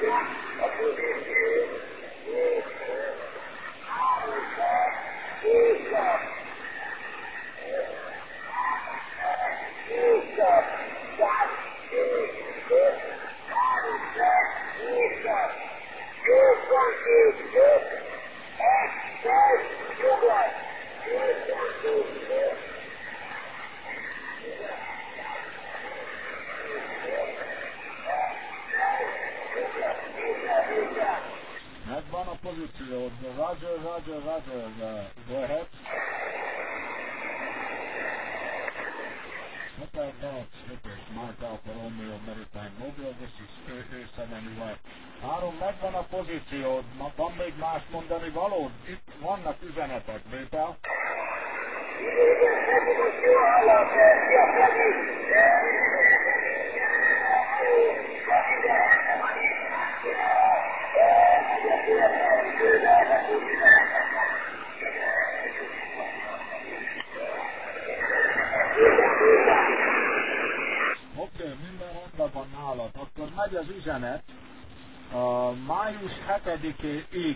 Megvan a pozíciód. Roger. Go ahead. Hotel Dallas Slippers, Mark Alfa Romeo Maritime Mobile, this is A71. 3, megvan a pozíciód. Van még más mondani valód? Itt vannak üzenetek, Bétel. Igen, most jól hallom, szia Freddy! Oké, minden rendben van nálad. Akkor megy az üzenet. Május 7-éig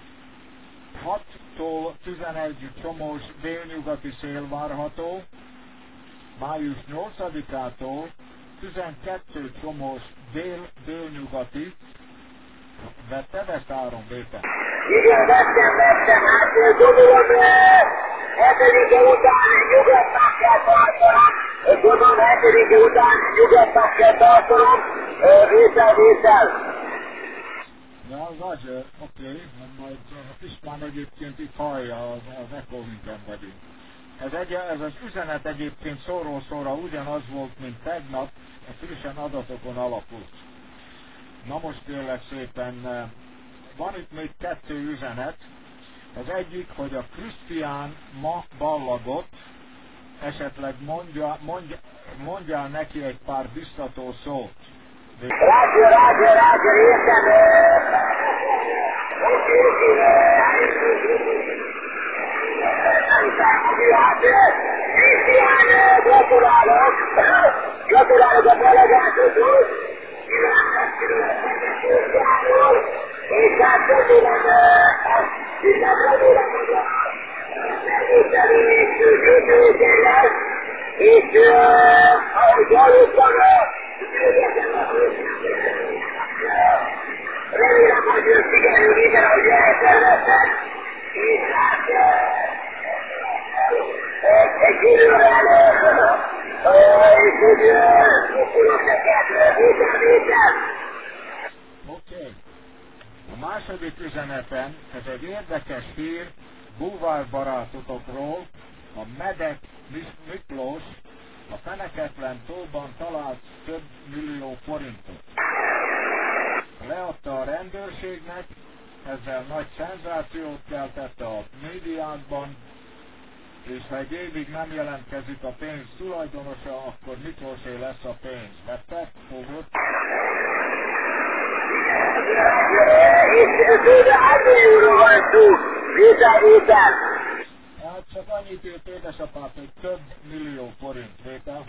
6-tól 11 csomós délnyugati szél várható. Május 8-ától 12 csomós délnyugati. Vette Áron, Béten? Igen, vettem, hát gondolom 7-e után nyugatnak kell tartanom, gondolom 7-e után nyugatnak kell tartanom, vétel. Ja, Roger, oké, majd István egyébként itt hallja az Echo-hinken vagyunk. Ez az üzenet egyébként szóról szóra ugyanaz volt, mint tegnap, a frissen adatokon alapult. Na most kérlek szépen, van itt még 2 üzenet. Az egyik, hogy a Krisztián ma ballagot, esetleg mondjál neki egy pár biztató szót. Roger, értem. Krisztián, gratulálok a balagátokhoz, és hát remélem, hogy a megvételő és gyűjtőség lesz, és ahogy hallottam, remélem, hogy sikerül minden, ahogy elterveztem, és hát egy idővel, és hogy tudok neked vétel. Oké. A második üzenetem, ez egy érdekes hír búvárbarátotokról. A Medek Miklós a Feneketlen tóban talált több millió forintot. Leadta a rendőrségnek, ezzel nagy szenzációt keltette a médiákban, és ha egy évig nem jelentkezik a pénz tulajdonosa, akkor Miklósé lesz a pénz. Vettek? Fogod? És tőle hány millióról van szó? Vétel. Hát csak annyit írt édesapát, hogy több millió forint vétel.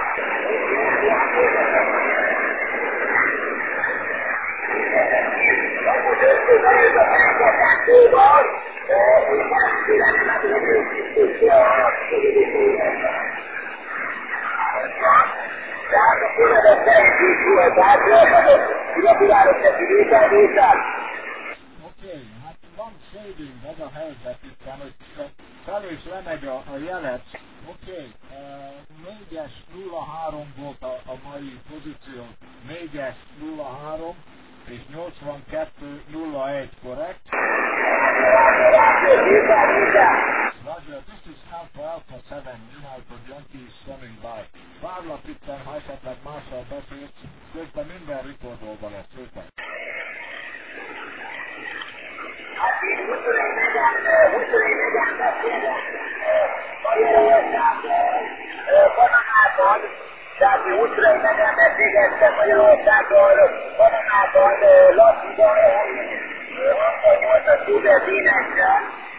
Most összeverjük a Feneketlen tóban, és nem tőle nem tehát a kövedet szerencsés volt, tehát gratulálok neki, vétel. Oké, hát van shading, ez a helyzet itt, hogy fel és lemegy a jelet. Oké, 4-es 03 volt a mai pozíció, 4-es 03 és 82-01, korrekt? Roger, this is Alpha 7, United Yankees coming by. Várlak itten, ha esetleg mással beszélsz, közben minden rekordolva lesz, szépen. Hát én 21-en beszélek Magyarország Panamában, tehát 21-en beszélgettem Magyarországgal Panamában, Laciban, akkor volt a Tudez énekkel,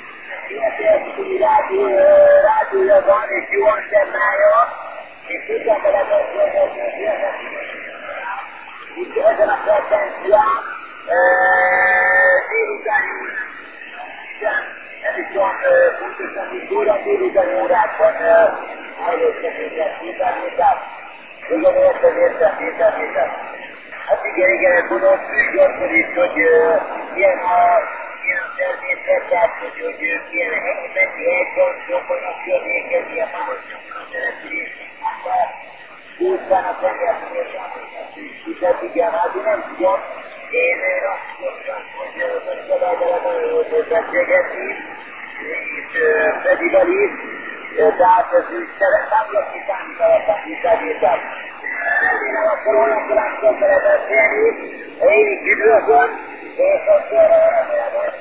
rádiója van, és jó antennálja, és tudtam vele beszélgetni, itt ezen a frekvencián, délutáni nem is tudom pontosan, hogy óra délutáni órákban hajlóztak minket, vételvétel. Igen, értem. Hát igen, ezt mondom, gyorsan is, hogy milyen természet, tehát hogy milyen mennyi helyben jobbanak környéken, milyen magasan a település, útvának igen, hát én nem tudom. Én azt mondtam, hogy Ferivel nagyon jól volt beszélgetni, és Ferivel is, tehát ez úgy szeretem, hogy számítalatlan visszavétel. Remélem, akkor olyankor amikor vele beszélni, én is üdvözlöm, és akkor remélem, hogy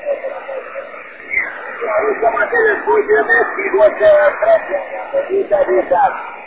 az előbb, hogy meghívott Fredjelnyel, hogy visszavétel.